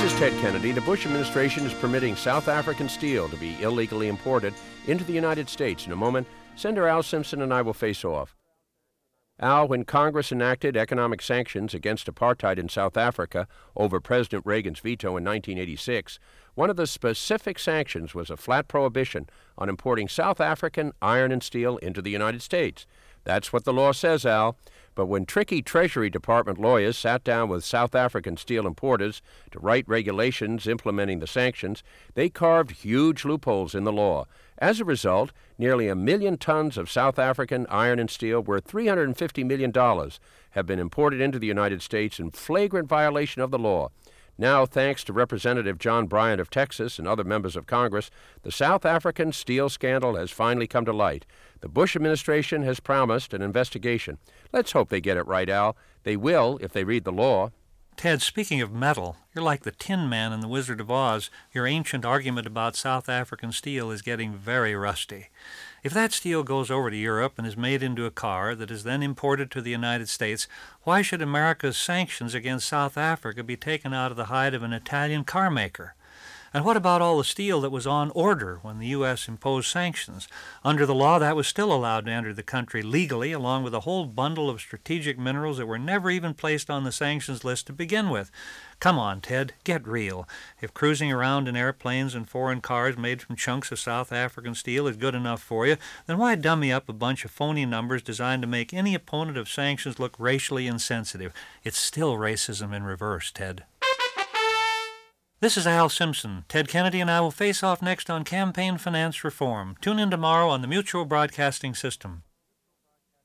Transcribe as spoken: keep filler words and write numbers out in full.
This is Ted Kennedy. The Bush administration is permitting South African steel to be illegally imported into the United States. In a moment, Senator Al Simpson and I will face off. Al, when Congress enacted economic sanctions against apartheid in South Africa over President Reagan's veto in nineteen eighty-six, one of the specific sanctions was a flat prohibition on importing South African iron and steel into the United States. That's what the law says, Al. But when tricky Treasury Department lawyers sat down with South African steel importers to write regulations implementing the sanctions, they carved huge loopholes in the law. As a result, nearly a million tons of South African iron and steel, worth three hundred fifty million dollars, have been imported into the United States in flagrant violation of the law. Now, thanks to Representative John Bryant of Texas and other members of Congress, the South African steel scandal has finally come to light. The Bush administration has promised an investigation. Let's hope they get it right, Al. They will if they read the law. Ted, speaking of metal, you're like the Tin Man in The Wizard of Oz. Your ancient argument about South African steel is getting very rusty. If that steel goes over to Europe and is made into a car that is then imported to the United States, why should America's sanctions against South Africa be taken out of the hide of an Italian car maker? And what about all the steel that was on order when the U S imposed sanctions? Under the law, that was still allowed to enter the country legally, along with a whole bundle of strategic minerals that were never even placed on the sanctions list to begin with. Come on, Ted, get real. If cruising around in airplanes and foreign cars made from chunks of South African steel is good enough for you, then why dummy up a bunch of phony numbers designed to make any opponent of sanctions look racially insensitive? It's still racism in reverse, Ted. This is Al Simpson. Ted Kennedy and I will face off next on campaign finance reform. Tune in tomorrow on the Mutual Broadcasting System.